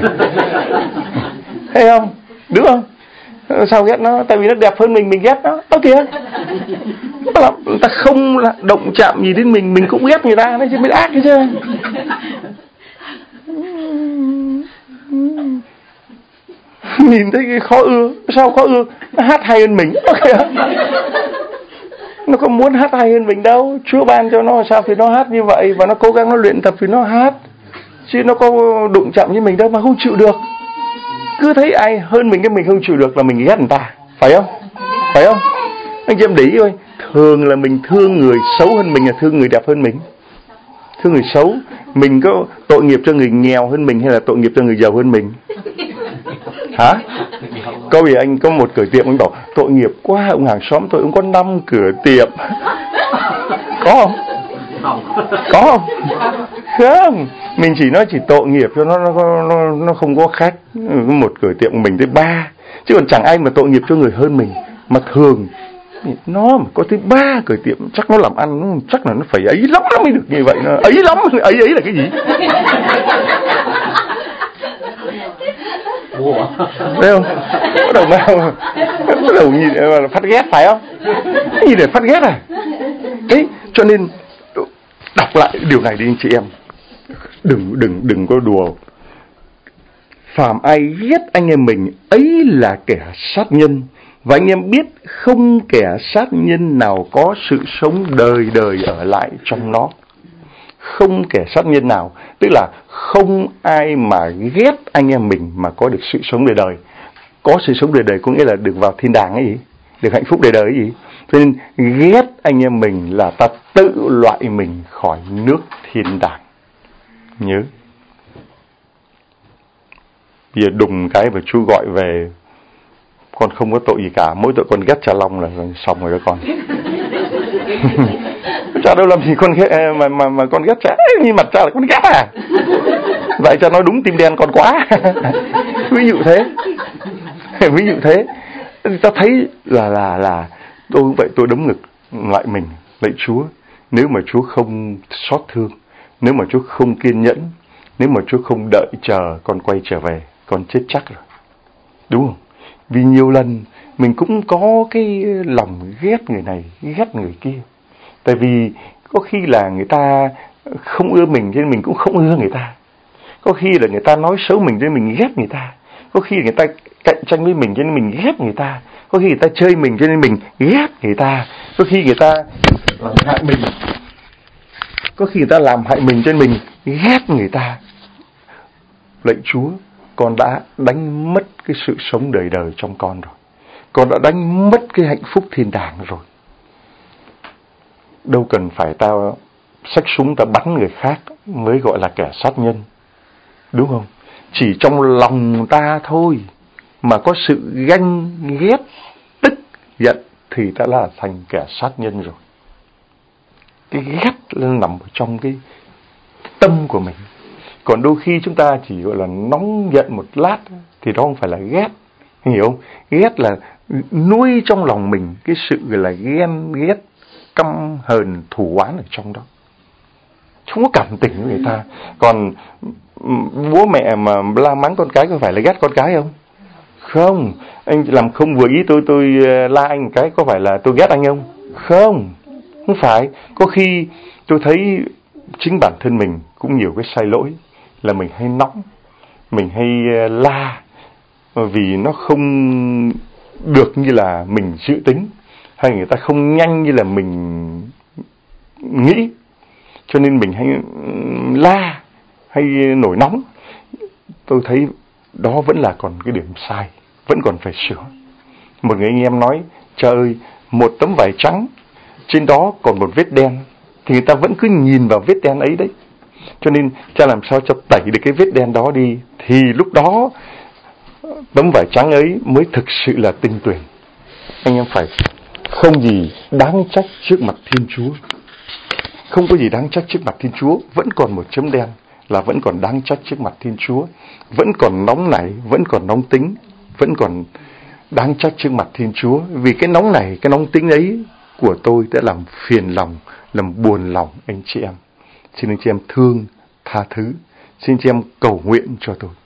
Thấy không? Đúng không? Sao ghét nó? Tại vì nó đẹp hơn mình ghét nó. Đó kìa. Người ta không động chạm gì đến mình cũng ghét người ta. Đấy chứ mới ác cái chứ. Nhìn thấy cái khó ưa. Sao khó ưa? Nó hát hay hơn mình. Đó kìa. Nó có muốn hát hay hơn mình đâu. Chúa ban cho nó sao thì nó hát như vậy. Và nó cố gắng nó luyện tập thì nó hát. Chứ nó có đụng chạm với mình đâu mà không chịu được. Cứ thấy ai hơn mình cái mình không chịu được là mình ghét người ta. Phải không? Phải không? Anh chị em để ý thôi. Thường là mình thương người xấu hơn mình là thương người đẹp hơn mình. Thương người xấu. Mình có tội nghiệp cho người nghèo hơn mình hay là tội nghiệp cho người giàu hơn mình? Hả? Có vì anh có một cửa tiệm, anh bảo tội nghiệp quá, ông hàng xóm tôi cũng có 5 cửa tiệm. Có không? Có không? Không. Mình chỉ nói chỉ tội nghiệp cho nó không có khách. Một cửa tiệm của mình tới 3. Chứ còn chẳng ai mà tội nghiệp cho người hơn mình. Mà thường nó mà có tới 3 cửa tiệm chắc nó làm ăn chắc là nó phải ấy lắm mới được như vậy. Nó ấy lắm, ấy là cái gì? Thấy không? Bắt đầu nhìn phát ghét phải không? Cái gì để phát ghét à? Đấy, cho nên đọc lại điều này đi anh chị em. Đừng có đùa. Phàm ai ghét anh em mình ấy là kẻ sát nhân. Và anh em biết không kẻ sát nhân nào có sự sống đời đời ở lại trong nó. Không kẻ sát nhân nào, tức là không ai mà ghét anh em mình mà có được sự sống đời đời. Có sự sống đời đời có nghĩa là được vào thiên đàng ấy gì? Được hạnh phúc đời đời ấy gì? Cho nên ghét anh em mình là ta tự loại mình khỏi nước thiên đàng. Nhớ. Bây giờ đùng cái và Chúa gọi về, con không có tội gì cả, mỗi tội con ghét cha Long là xong rồi đó con. Cha đâu làm gì con ghét mà con ghét cha, như mặt cha là con ghét à? Vậy cha nói đúng tim đen con quá. Ví dụ thế. Ví dụ thế. Ta thấy là tôi vậy, tôi đấm ngực lại mình, lạy Chúa, nếu mà Chúa không xót thương, nếu mà Chúa không kiên nhẫn, nếu mà Chúa không đợi chờ con quay trở về, con chết chắc rồi. Đúng không? Vì nhiều lần mình cũng có cái lòng ghét người này, ghét người kia. Tại vì có khi là người ta không ưa mình cho nên mình cũng không ưa người ta. Có khi là người ta nói xấu mình cho nên mình ghét người ta. Có khi người ta cạnh tranh với mình cho nên mình ghét người ta. Có khi người ta chơi mình cho nên mình ghét người ta. Có khi người ta làm hại mình. Có khi người ta làm hại mình cho nên mình ghét người ta. lạy Chúa, con đã đánh mất cái sự sống đời đời trong con rồi. Con đã đánh mất cái hạnh phúc thiên đàng rồi. Đâu cần phải ta xách súng ta bắn người khác mới gọi là kẻ sát nhân, đúng không? Chỉ trong lòng ta thôi mà có sự ganh ghét, tức giận thì đã là thành kẻ sát nhân rồi. Cái ghét nằm ở trong cái tâm của mình. Còn đôi khi chúng ta chỉ gọi là nóng giận một lát thì đó không phải là ghét, hiểu không? Ghét là nuôi trong lòng mình cái sự gọi là ghen ghét, căm hờn, thù oán ở trong đó, không có cảm tình với người ta. Còn bố mẹ mà la mắng con cái có phải là ghét con cái không? Không. Anh làm không vừa ý tôi la anh cái có phải là tôi ghét anh không? Không phải. Có khi tôi thấy chính bản thân mình cũng nhiều cái sai lỗi, là mình hay nóng, mình hay la vì nó không được như là mình dự tính, hay người ta không nhanh như là mình nghĩ, cho nên mình hay la hay nổi nóng. Tôi thấy đó vẫn là còn cái điểm sai, vẫn còn phải sửa. Một người anh em nói, trời ơi, một tấm vải trắng trên đó còn một vết đen thì người ta vẫn cứ nhìn vào vết đen ấy đấy. Cho nên cha làm sao cho tẩy được cái vết đen đó đi, thì lúc đó tấm vải trắng ấy mới thực sự là tinh tuyền. Anh em phải không gì đáng trách trước mặt Thiên Chúa. Không có gì đáng trách trước mặt Thiên Chúa. Vẫn còn một chấm đen là vẫn còn đáng trách trước mặt Thiên Chúa. Vẫn còn nóng nảy, vẫn còn nóng tính, vẫn còn đáng trách trước mặt Thiên Chúa. Vì cái nóng này, cái nóng tính ấy của tôi đã làm phiền lòng, làm buồn lòng anh chị em. Xin anh chị em thương, tha thứ. Xin anh chị em cầu nguyện cho tôi.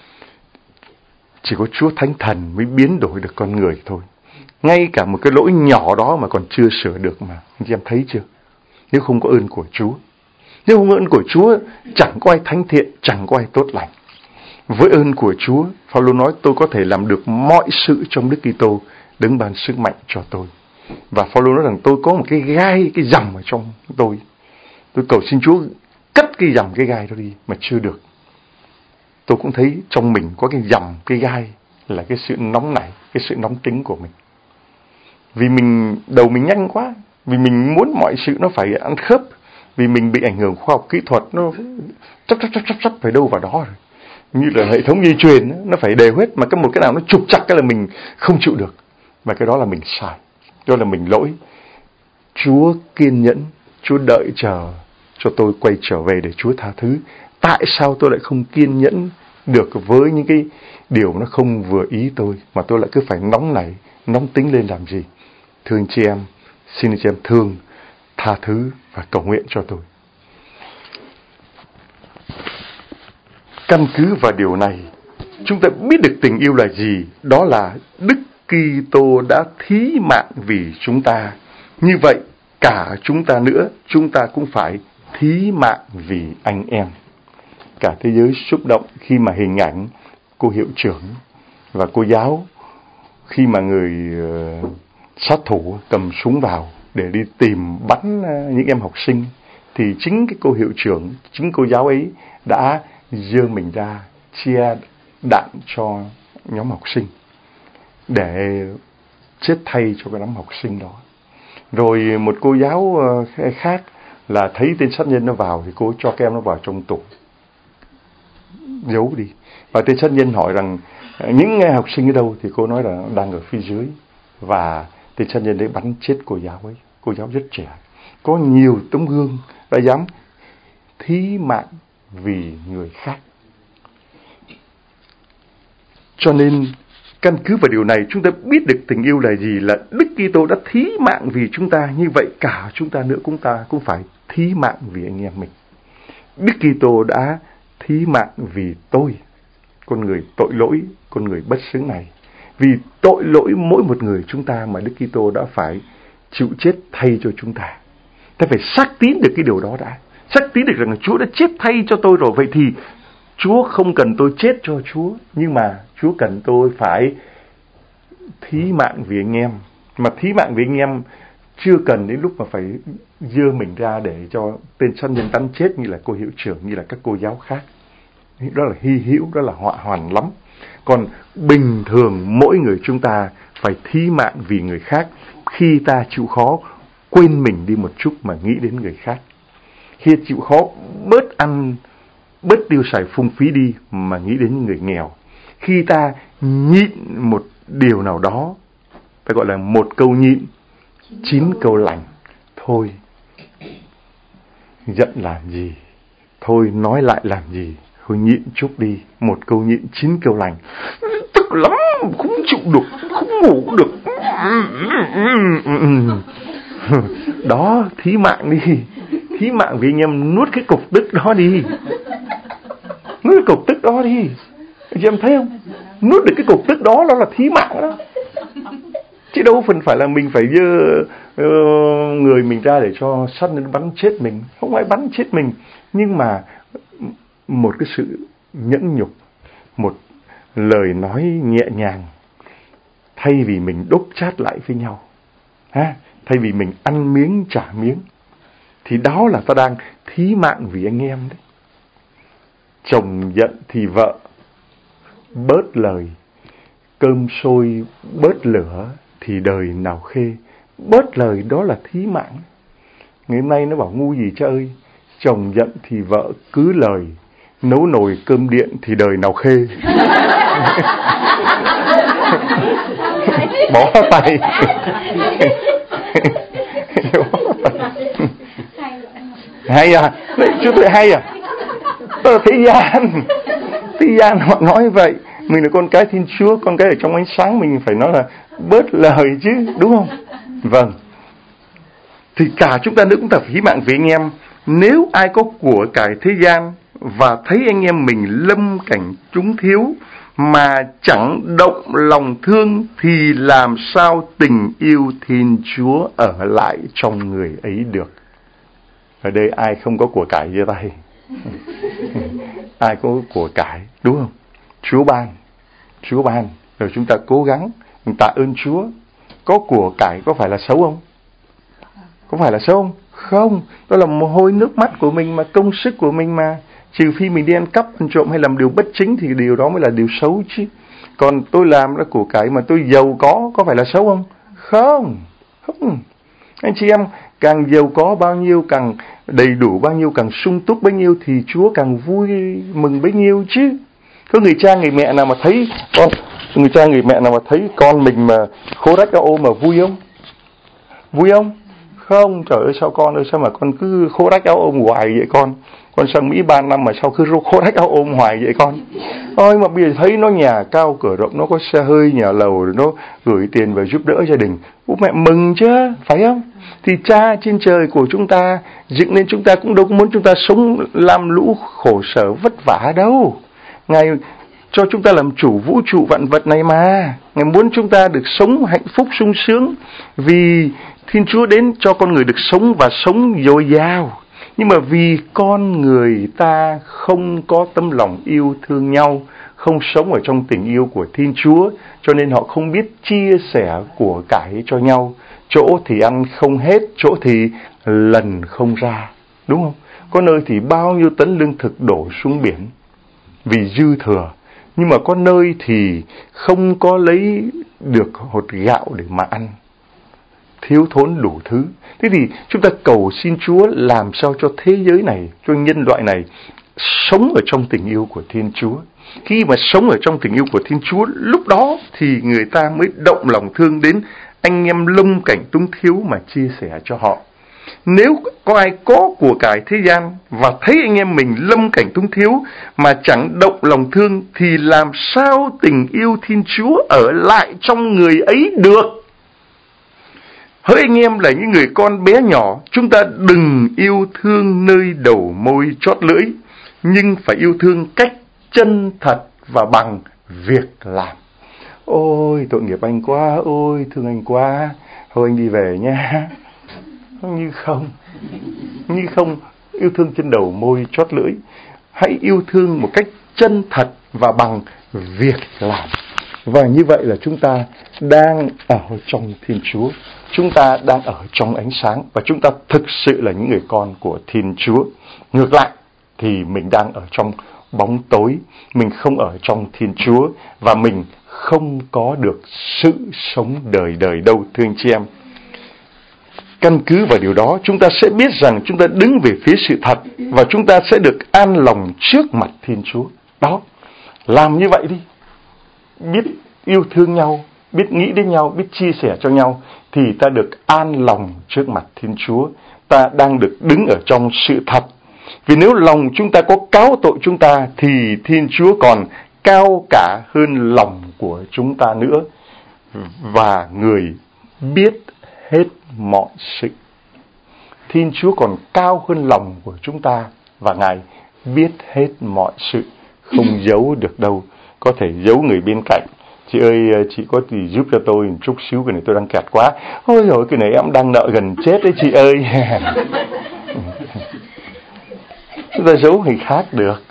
Chỉ có Chúa Thánh Thần mới biến đổi được con người thôi. Ngay cả một cái lỗi nhỏ đó mà còn chưa sửa được mà. Anh chị em thấy chưa? Nếu không có ơn của Chúa, nếu không có ơn của Chúa, chẳng có ai thánh thiện, chẳng có ai tốt lành. Với ơn của Chúa, Phaolô nói tôi có thể làm được mọi sự trong Đức Kitô đấng ban sức mạnh cho tôi. Và Phaolô nói rằng tôi có một cái gai, cái rằm ở trong tôi. Tôi cầu xin Chúa cắt cái rằm, cái gai đó đi mà chưa được. Tôi cũng thấy trong mình có cái rằm, cái gai là cái sự nóng nảy, cái sự nóng tính của mình. Vì đầu mình nhanh quá, vì mình muốn mọi sự nó phải ăn khớp, vì mình bị ảnh hưởng khoa học kỹ thuật, nó chắc phải đâu vào đó rồi. Như là hệ thống dây chuyền nó phải đều hết, mà một cái nào nó trục trặc cái là mình không chịu được. Và cái đó là mình sai, đó là mình lỗi. Chúa kiên nhẫn, Chúa đợi chờ cho tôi quay trở về để Chúa tha thứ. Tại sao tôi lại không kiên nhẫn được với những cái điều nó không vừa ý tôi, mà tôi lại cứ phải nóng nảy, nóng tính lên làm gì? Thưa anh chị em, xin anh chị em thương, tha thứ và cầu nguyện cho tôi. Căn cứ vào điều này, chúng ta biết được tình yêu là gì. Đó là Đức Kitô đã thí mạng vì chúng ta. Như vậy, cả chúng ta nữa, chúng ta cũng phải thí mạng vì anh em. Cả thế giới xúc động khi mà hình ảnh cô hiệu trưởng và cô giáo, khi mà người sát thủ cầm súng vào để đi tìm bắn những em học sinh, thì chính cái cô hiệu trưởng, chính cô giáo ấy đã giơ mình ra chia đạn cho nhóm học sinh để chết thay cho cái đám học sinh đó. Rồi một cô giáo khác là thấy tên sát nhân nó vào thì cô cho các em nó vào trong tủ giấu đi. Và tên sát nhân hỏi rằng những học sinh ở đâu, thì cô nói là đang ở phía dưới. Và tên sát nhân đấy bắn chết cô giáo ấy. Cô giáo rất trẻ. Có nhiều tấm gương đã dám thí mạng vì người khác. Cho nên căn cứ vào điều này, chúng ta biết được tình yêu là gì, là Đức Kitô đã thí mạng vì chúng ta. Như vậy cả chúng ta nữa cũng phải thí mạng vì anh em mình. Đức Kitô đã thí mạng vì tôi, con người tội lỗi, con người bất xứng này. Vì tội lỗi mỗi một người chúng ta mà Đức Kitô đã phải chịu chết thay cho chúng ta. Ta phải xác tín được cái điều đó đã. Xác tín được rằng Chúa đã chết thay cho tôi rồi. Vậy thì Chúa không cần tôi chết cho Chúa, nhưng mà Chúa cần tôi phải thí mạng vì anh em. Mà thí mạng vì anh em chưa cần đến lúc mà phải giơ mình ra để cho tên sát nhân bắn chết như là cô hiệu trưởng, như là các cô giáo khác. Đó là hy hữu, đó là họa hoàn lắm. Còn bình thường mỗi người chúng ta phải thí mạng vì người khác. Khi ta chịu khó, quên mình đi một chút mà nghĩ đến người khác. Khi chịu khó, bớt ăn, bớt tiêu xài phung phí đi mà nghĩ đến người nghèo. Khi ta nhịn một điều nào đó, ta gọi là một câu nhịn, 9 câu lành. Thôi, giận làm gì? Thôi, nói lại làm gì? Thôi nhịn chút đi, một câu nhịn 9 câu lành. Tức lắm, không chịu được, không ngủ được. Đó, thí mạng đi. Thí mạng vì anh em nuốt cái cục tức đó đi. Nuốt cái cục tức đó đi. Anh em thấy không? Nuốt được cái cục tức đó, đó là thí mạng đó. Chứ đâu phần phải là mình phải dơ người mình ra để cho sắt nó bắn chết mình. Không ai bắn chết mình. Nhưng mà một cái sự nhẫn nhục, một lời nói nhẹ nhàng, thay vì mình đốc chát lại với nhau, thay vì mình ăn miếng trả miếng, thì đó là ta đang thí mạng vì anh em đấy. Chồng giận thì vợ bớt lời, cơm sôi bớt lửa thì đời nào khê. Bớt lời đó là thí mạng. Ngày hôm nay nó bảo ngu gì cha ơi, chồng giận thì vợ cứ lời, nấu nồi cơm điện thì đời nào khê. Bỏ tay. Hay à? Chú tôi hay à? Đó là thế gian. Thế gian họ nói vậy. Mình là con cái Thiên Chúa, con cái ở trong ánh sáng, mình phải nói là bớt lời chứ, đúng không? Vâng. Thì cả chúng ta nữa cũng phải thí mạng với anh em. Nếu ai có của cải thế gian và thấy anh em mình lâm cảnh túng thiếu mà chẳng động lòng thương, thì làm sao tình yêu Thiên Chúa ở lại trong người ấy được? Ở đây ai không có của cải giơ tay? Ai có của cải, đúng không? Chúa ban. Chúa ban. Rồi chúng ta cố gắng, mình tạ ơn Chúa. Có của cải có phải là xấu không? Có phải là xấu không? Không. Đó là mồ hôi nước mắt của mình mà, công sức của mình mà. Trừ phi mình đi ăn cắp, ăn trộm hay làm điều bất chính thì điều đó mới là điều xấu chứ. Còn tôi làm ra của cải mà tôi giàu có phải là xấu không? Không. Không. Anh chị em, càng giàu có bao nhiêu, càng đầy đủ bao nhiêu, càng sung túc bấy nhiêu thì Chúa càng vui mừng bấy nhiêu chứ. Có người cha người mẹ nào mà thấy con mình mà khô rách áo ôm mà vui không? Vui không? Không. Trời ơi, sao con ơi, sao mà con cứ khô rách áo ôm hoài vậy con? Con sang Mỹ 3 năm mà sao cứ khô rách áo ôm hoài vậy con? Ôi mà bây giờ thấy nó nhà cao cửa rộng, nó có xe hơi nhà lầu, nó gửi tiền về giúp đỡ gia đình, bố mẹ mừng chứ, phải không? Thì cha trên trời của chúng ta dựng nên chúng ta cũng đâu có muốn chúng ta sống lam lũ khổ sở vất vả đâu. Ngài cho chúng ta làm chủ vũ trụ vạn vật này mà. Ngài muốn chúng ta được sống hạnh phúc sung sướng, vì Thiên Chúa đến cho con người được sống và sống dồi dào. Nhưng mà vì con người ta không có tấm lòng yêu thương nhau, không sống ở trong tình yêu của Thiên Chúa, cho nên họ không biết chia sẻ của cải cho nhau. Chỗ thì ăn không hết, chỗ thì lần không ra, đúng không? Có nơi thì bao nhiêu tấn lương thực đổ xuống biển vì dư thừa, nhưng mà có nơi thì không có lấy được hột gạo để mà ăn, thiếu thốn đủ thứ. Thế thì chúng ta cầu xin Chúa làm sao cho thế giới này, cho nhân loại này sống ở trong tình yêu của Thiên Chúa. Khi mà sống ở trong tình yêu của Thiên Chúa, lúc đó thì người ta mới động lòng thương đến anh em lâm cảnh túng thiếu mà chia sẻ cho họ. Nếu có ai có của cải thế gian và thấy anh em mình lâm cảnh túng thiếu mà chẳng động lòng thương, thì làm sao tình yêu Thiên Chúa ở lại trong người ấy được? Hỡi anh em là những người con bé nhỏ, chúng ta đừng yêu thương nơi đầu môi chót lưỡi, nhưng phải yêu thương cách chân thật và bằng việc làm. Ôi tội nghiệp anh quá, ôi thương anh quá, thôi anh đi về nha. Như không yêu thương trên đầu môi chót lưỡi. Hãy yêu thương một cách chân thật và bằng việc làm. Và như vậy là chúng ta đang ở trong Thiên Chúa, chúng ta đang ở trong ánh sáng, và chúng ta thực sự là những người con của Thiên Chúa. Ngược lại thì mình đang ở trong bóng tối, mình không ở trong Thiên Chúa, và mình không có được sự sống đời đời đâu, thưa anh chị em. Căn cứ vào điều đó, chúng ta sẽ biết rằng chúng ta đứng về phía sự thật, và chúng ta sẽ được an lòng trước mặt Thiên Chúa. Đó, làm như vậy đi. Biết yêu thương nhau, biết nghĩ đến nhau, biết chia sẻ cho nhau, thì ta được an lòng trước mặt Thiên Chúa. Ta đang được đứng ở trong sự thật. Vì nếu lòng chúng ta có cáo tội chúng ta, thì Thiên Chúa còn cao cả hơn lòng của chúng ta nữa. Và người biết hết mọi sự. Thiên Chúa còn cao hơn lòng của chúng ta, và Ngài biết hết mọi sự, không giấu được đâu. Có thể giấu người bên cạnh. Chị ơi, chị có gì giúp cho tôi một chút xíu, cái này tôi đang kẹt quá. Ôi dồi, cái này em đang nợ gần chết đấy chị ơi. Chúng ta giấu người khác được,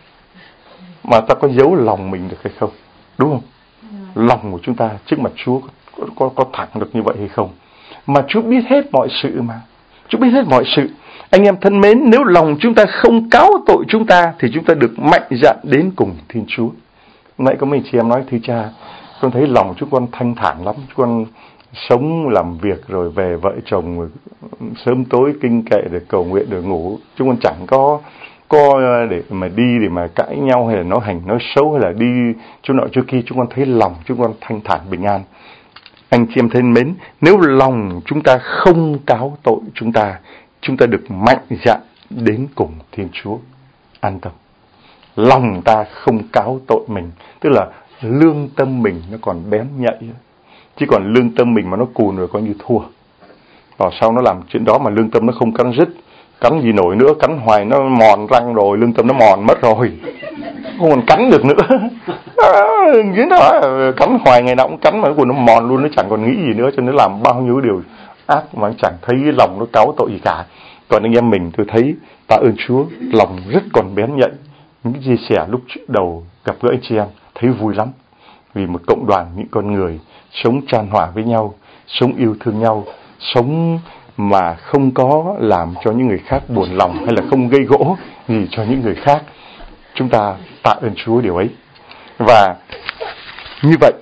mà ta có giấu lòng mình được hay không? Đúng không? Lòng của chúng ta trước mặt Chúa có thẳng được như vậy hay không? Mà Chúa biết hết mọi sự mà. Chúa biết hết mọi sự. Anh em thân mến, nếu lòng chúng ta không cáo tội chúng ta, thì chúng ta được mạnh dạn đến cùng Thiên Chúa. Nãy có mấy chị em nói, thưa cha, con thấy lòng chúng con thanh thản lắm. Chúng con sống làm việc rồi về vợ chồng sớm tối kinh kệ để cầu nguyện để ngủ. Chúng con chẳng có để mà đi để mà cãi nhau, hay là nói hành nói xấu, hay là đi chỗ nọ chỗ kia. Chúng con thấy lòng chúng con thanh thản bình an. Anh chị em thân mến, nếu lòng chúng ta không cáo tội chúng ta được mạnh dạn đến cùng Thiên Chúa. An tâm. Lòng ta không cáo tội mình, tức là lương tâm mình nó còn bén nhạy. Chứ còn lương tâm mình mà nó cùn rồi coi như thua. Và sau nó làm chuyện đó mà lương tâm nó không cắn rứt, cắn gì nổi nữa, cắn hoài nó mòn răng rồi, lương tâm nó mòn mất rồi, không còn cắn được nữa. Cái đó cắn hoài ngày nào cũng cắn, mà cuối cùng nó mòn luôn, nó chẳng còn nghĩ gì nữa, cho nên nó làm bao nhiêu điều ác mà chẳng thấy cái lòng nó cáu tội gì cả. Còn anh em mình, tôi thấy tạ ơn Chúa, lòng rất còn bén nhạy. Những chia sẻ lúc đầu gặp gỡ anh chị em thấy vui lắm, vì một cộng đoàn những con người sống chan hòa với nhau, sống yêu thương nhau, sống mà không có làm cho những người khác buồn lòng, hay là không gây gỗ gì cho những người khác. Chúng ta tạ ơn Chúa điều ấy. Và như vậy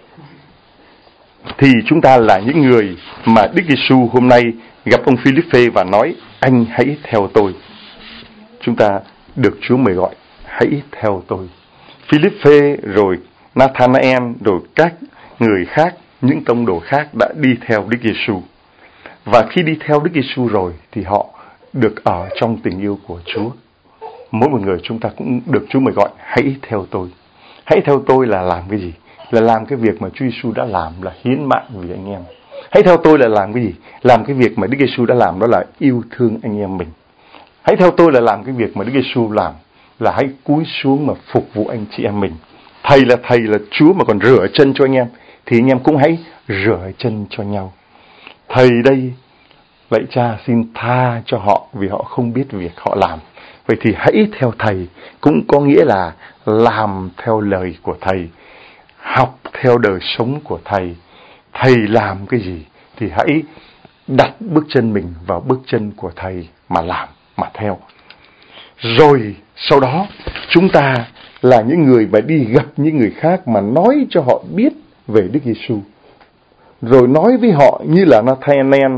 thì chúng ta là những người mà Đức Giêsu hôm nay gặp ông Philippe và nói: anh hãy theo tôi. Chúng ta được Chúa mời gọi: hãy theo tôi. Philippe rồi Nathanael rồi các người khác, những tông đồ khác đã đi theo Đức Giêsu. Và khi đi theo Đức Giêsu rồi thì họ được ở trong tình yêu của Chúa. Mỗi một người chúng ta cũng được Chúa mời gọi: hãy theo tôi. Hãy theo tôi là làm cái gì? Là làm cái việc mà Chúa Giêsu đã làm, là hiến mạng vì anh em. Hãy theo tôi là làm cái gì? Làm cái việc mà Đức Giêsu đã làm, đó là yêu thương anh em mình. Hãy theo tôi là làm cái việc mà Đức Giêsu làm, là hãy cúi xuống mà phục vụ anh chị em mình. Thầy là Chúa mà còn rửa chân cho anh em, thì anh em cũng hãy rửa chân cho nhau. Thầy đây, lạy Cha xin tha cho họ vì họ không biết việc họ làm. Vậy thì hãy theo Thầy, cũng có nghĩa là làm theo lời của Thầy, học theo đời sống của Thầy. Thầy làm cái gì thì hãy đặt bước chân mình vào bước chân của Thầy mà làm, mà theo. Rồi sau đó chúng ta là những người mà đi gặp những người khác mà nói cho họ biết về Đức Giêsu. Rồi nói với họ như là Nathanael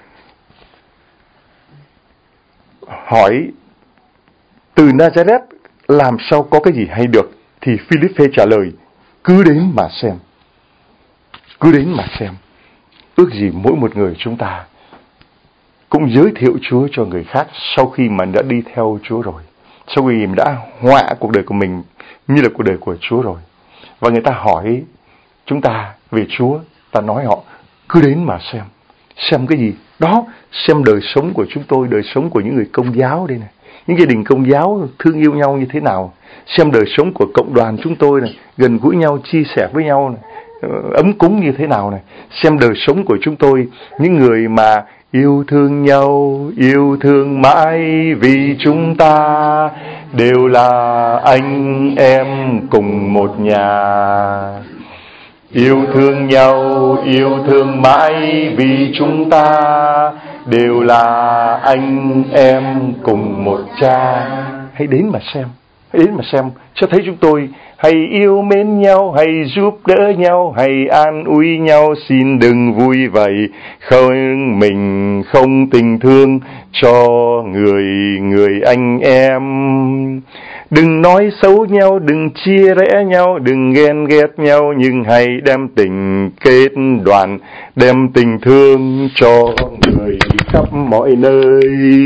hỏi: từ Nazareth làm sao có cái gì hay được? Thì Philippe trả lời: cứ đến mà xem. Cứ đến mà xem. Ước gì mỗi một người chúng ta cũng giới thiệu Chúa cho người khác sau khi mà đã đi theo Chúa rồi, sau khi mình đã họa cuộc đời của mình như là cuộc đời của Chúa rồi. Và người ta hỏi chúng ta về Chúa, ta nói họ: cứ đến mà xem. Xem cái gì? Đó, xem đời sống của chúng tôi, đời sống của những người Công giáo đây này. Những gia đình Công giáo thương yêu nhau như thế nào. Xem đời sống của cộng đoàn chúng tôi này, gần gũi nhau, chia sẻ với nhau này, ấm cúng như thế nào này. Xem đời sống của chúng tôi, những người mà yêu thương nhau, yêu thương mãi, vì chúng ta đều là anh em cùng một nhà. Yêu thương nhau, yêu thương mãi, vì chúng ta đều là anh em cùng một cha. Hãy đến mà xem. Hãy đến mà xem cho thấy chúng tôi hãy yêu mến nhau, hãy giúp đỡ nhau, hãy an ủi nhau, xin đừng vui vậy, không mình không tình thương cho người anh em. Đừng nói xấu nhau, đừng chia rẽ nhau, đừng ghen ghét nhau, nhưng hãy đem tình kết đoàn, đem tình thương cho người khắp mọi nơi.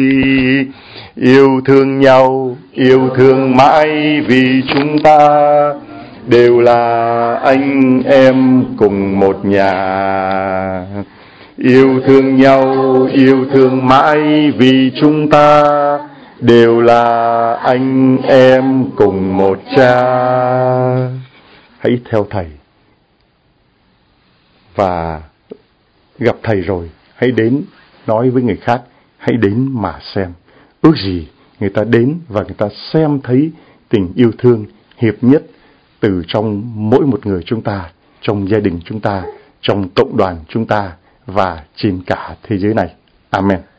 Yêu thương nhau, yêu thương mãi, vì chúng ta đều là anh em cùng một nhà. Yêu thương nhau, yêu thương mãi, vì chúng ta đều là anh em cùng một cha. Hãy theo Thầy, và gặp Thầy rồi hãy đến nói với người khác, hãy đến mà xem. Ước gì người ta đến và người ta xem thấy tình yêu thương hiệp nhất từ trong mỗi một người chúng ta, trong gia đình chúng ta, trong cộng đoàn chúng ta và trên cả thế giới này. Amen.